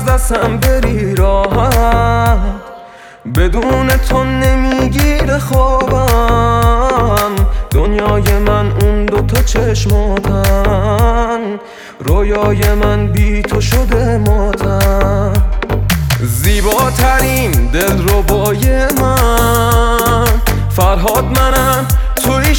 دستم بری راحت، بدون تو نمیگیره خوابم. دنیای من اون دوتا چشماتن، رویای من بی تو شده ماتم. زیباترین دلربای من فرهاد منم، توی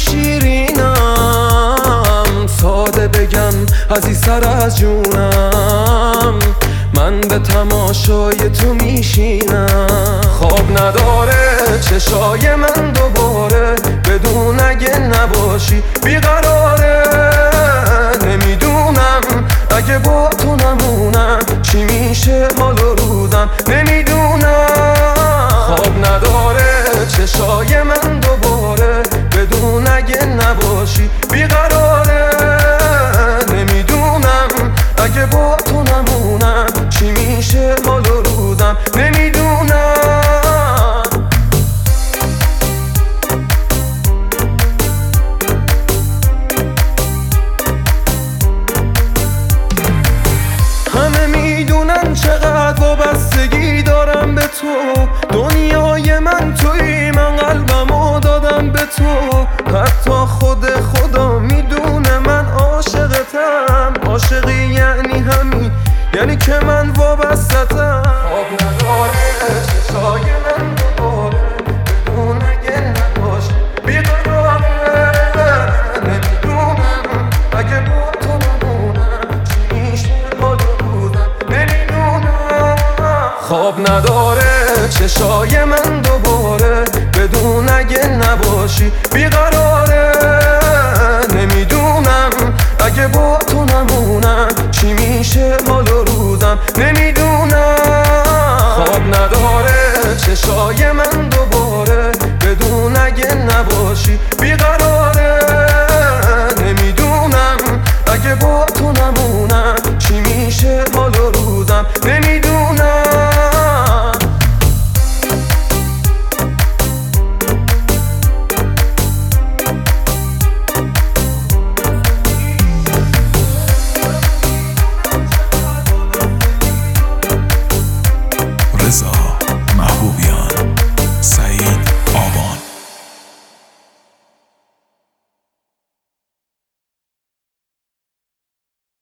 شیرینم. ساده بگم عزیز سر از جونم، من به تماشای تو میشینم. خواب نداره چشای من دوباره، بدون اگه نباشی بیقراره. نمیدونم اگه با تو نمونم چی میشه حال و روزم، نمیدونم. خواب نداره چشای من دوباره، بدون اگه نباشی بیقراره. نمیدونم اگه با تو نمونم چی میشه حال و روزم، نمیدونم. همه میدونن چقدر وابستگی دارم به تو، دنیای من توی، من قلبمو دادم به تو. حتی خود خدا میدونه من عاشقتم. عاشقی یعنی همین، یعنی که من وابستتم. خواب نداره چشای من دوباره، بدون اگه نباشی بیقراره. نمیدونم اگه با تو نمونم چی میشه حال و روزم، نمیدونم. خواب نداره چشای من دوباره، بدون اگه نباشی بیقراره. نمیدونم اگه با تو نمونم چی میشه حال و روزم، نمیدونم. خواب نداره چشای من دوباره، بدون اگه نباشی بیقراره. نمیدونم اگه با تو نمونم چی میشه حال و روزم، نمیدونم. رضا